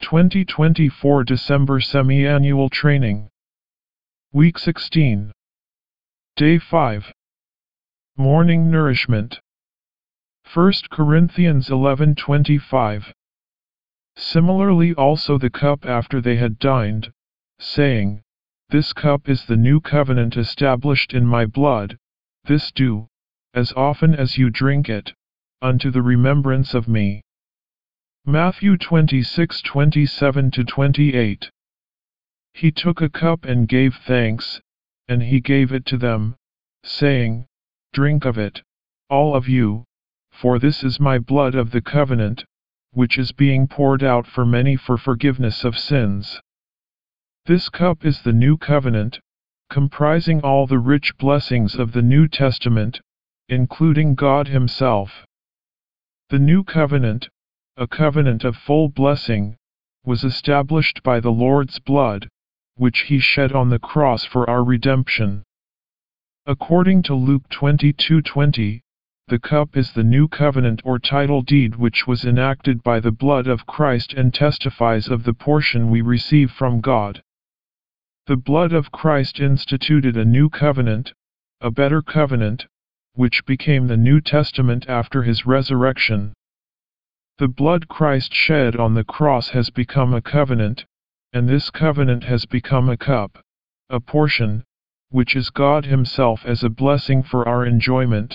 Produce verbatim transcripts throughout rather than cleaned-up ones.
twenty twenty-four December Semi-Annual Training. Week sixteen. Day five. Morning Nourishment. First Corinthians eleven twenty-five. Similarly also the cup after they had dined, saying, This cup is the new covenant established in my blood, this do, as often as you drink it, unto the remembrance of me. Matthew twenty-six twenty-seven to twenty-eight. He took a cup and gave thanks, and he gave it to them, saying, Drink of it, all of you, for this is my blood of the covenant, which is being poured out for many for forgiveness of sins. This cup is the new covenant, comprising all the rich blessings of the New Testament, including God Himself. The new covenant, a covenant of full blessing, was established by the Lord's blood, which He shed on the cross for our redemption. According to Luke twenty-two twenty, the cup is the new covenant or title deed which was enacted by the blood of Christ and testifies of the portion we receive from God. The blood of Christ instituted a new covenant, a better covenant, which became the New Testament after His resurrection. The blood Christ shed on the cross has become a covenant, and this covenant has become a cup, a portion, which is God Himself as a blessing for our enjoyment.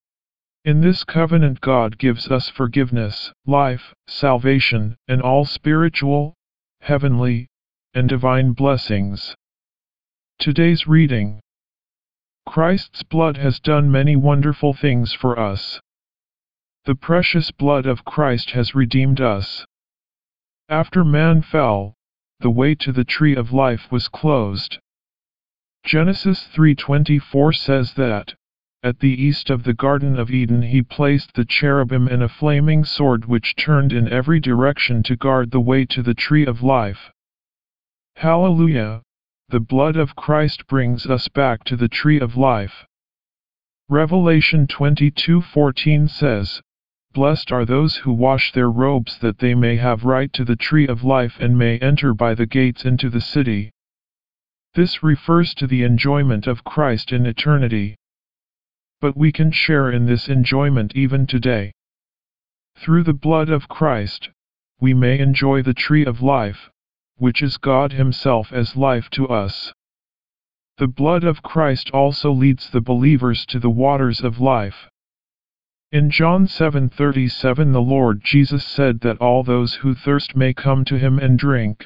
In this covenant God gives us forgiveness, life, salvation, and all spiritual, heavenly, and divine blessings. Today's reading. Christ's blood has done many wonderful things for us. The precious blood of Christ has redeemed us. After man fell, the way to the tree of life was closed. Genesis three twenty-four says that, at the east of the Garden of Eden He placed the cherubim and a flaming sword which turned in every direction to guard the way to the tree of life. Hallelujah! The blood of Christ brings us back to the tree of life. Revelation twenty-two fourteen says, Blessed are those who wash their robes that they may have right to the tree of life and may enter by the gates into the city. This refers to the enjoyment of Christ in eternity. But we can share in this enjoyment even today. Through the blood of Christ, we may enjoy the tree of life, which is God Himself as life to us. The blood of Christ also leads the believers to the waters of life. In John seven thirty-seven the Lord Jesus said that all those who thirst may come to Him and drink.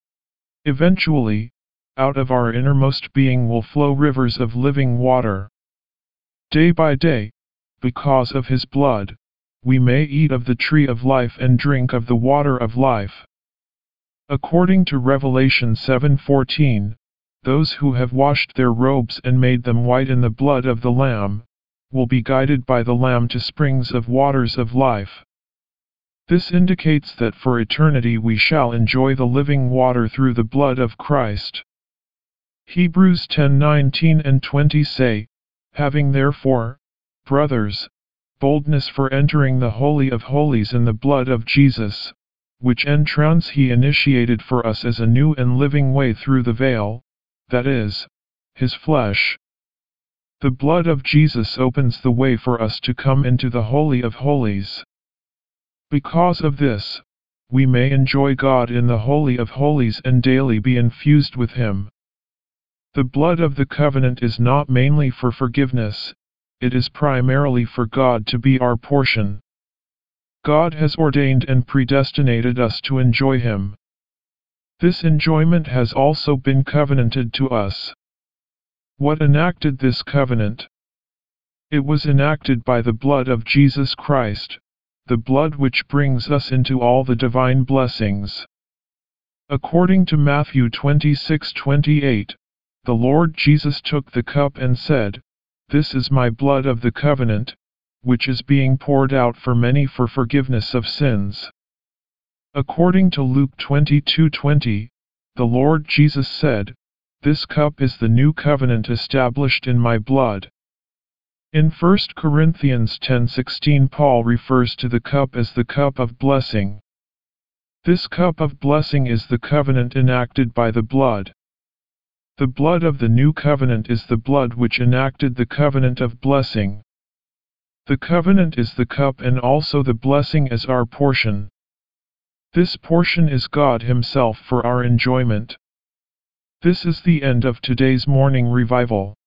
Eventually, out of our innermost being will flow rivers of living water. Day by day, because of His blood, we may eat of the tree of life and drink of the water of life. According to Revelation seven fourteen, those who have washed their robes and made them white in the blood of the Lamb, will be guided by the Lamb to springs of waters of life. This indicates that for eternity we shall enjoy the living water through the blood of Christ. Hebrews ten nineteen and twenty say, Having therefore, brothers, boldness for entering the Holy of Holies in the blood of Jesus, which entrance He initiated for us as a new and living way through the veil, that is, His flesh. The blood of Jesus opens the way for us to come into the Holy of Holies. Because of this, we may enjoy God in the Holy of Holies and daily be infused with Him. The blood of the covenant is not mainly for forgiveness, it is primarily for God to be our portion. God has ordained and predestinated us to enjoy Him. This enjoyment has also been covenanted to us. What enacted this covenant? It was enacted by the blood of Jesus Christ, the blood which brings us into all the divine blessings. According to Matthew twenty-six twenty-eight, the Lord Jesus took the cup and said, This is my blood of the covenant, which is being poured out for many for forgiveness of sins. According to Luke twenty-two twenty, the Lord Jesus said, This cup is the new covenant established in my blood. In First Corinthians ten sixteen Paul refers to the cup as the cup of blessing. This cup of blessing is the covenant enacted by the blood. The blood of the new covenant is the blood which enacted the covenant of blessing. The covenant is the cup and also the blessing is our portion. This portion is God Himself for our enjoyment. This is the end of today's morning revival.